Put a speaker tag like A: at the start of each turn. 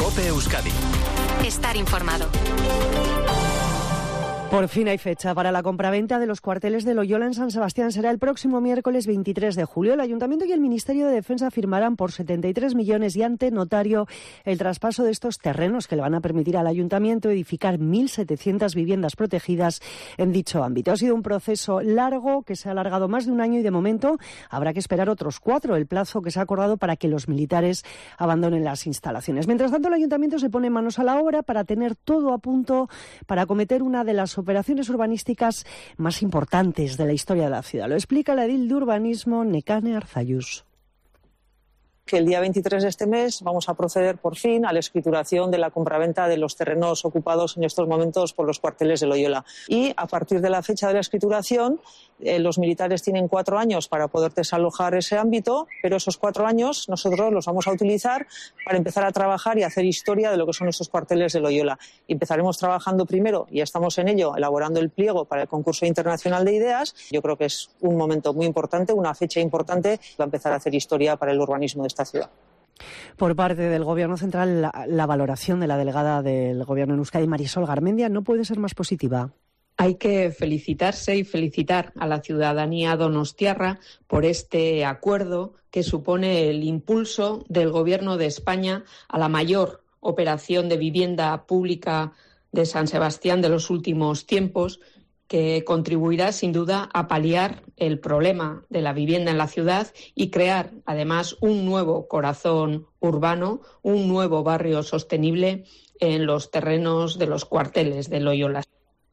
A: COPE Euskadi.
B: Estar informado.
C: Por fin hay fecha para la compraventa de los cuarteles de Loyola en San Sebastián. Será el próximo miércoles 23 de julio. El Ayuntamiento y el Ministerio de Defensa firmarán por 73 millones y ante notario el traspaso de estos terrenos que le van a permitir al Ayuntamiento edificar 1.700 viviendas protegidas en dicho ámbito. Ha sido un proceso largo que se ha alargado más de un año y de momento habrá que esperar otros 4, el plazo que se ha acordado para que los militares abandonen las instalaciones. Mientras tanto, el Ayuntamiento se pone manos a la obra para tener todo a punto para acometer una de las operaciones urbanísticas más importantes de la historia de la ciudad. Lo explica la edil de urbanismo, Nekane Arzayus.
D: Que el día 23 de este mes vamos a proceder por fin a la escrituración de la compraventa de los terrenos ocupados en estos momentos por los cuarteles de Loyola. Y a partir de la fecha de la escrituración, los militares tienen 4 años para poder desalojar ese ámbito, pero esos 4 años nosotros los vamos a utilizar para empezar a trabajar y hacer historia de lo que son estos cuarteles de Loyola. Y empezaremos trabajando primero, y estamos en ello, elaborando el pliego para el concurso internacional de ideas. Yo creo que es un momento muy importante, una fecha importante, va a empezar a hacer historia para el urbanismo de esta ciudad.
C: Por parte del Gobierno central, la valoración de la delegada del Gobierno en Euskadi, Marisol Garmendia, no puede ser más positiva.
E: Hay que felicitarse y felicitar a la ciudadanía donostiarra por este acuerdo que supone el impulso del Gobierno de España a la mayor operación de vivienda pública de San Sebastián de los últimos tiempos, que contribuirá sin duda a paliar el problema de la vivienda en la ciudad y crear además un nuevo corazón urbano, un nuevo barrio sostenible en los terrenos de los cuarteles de Loyola.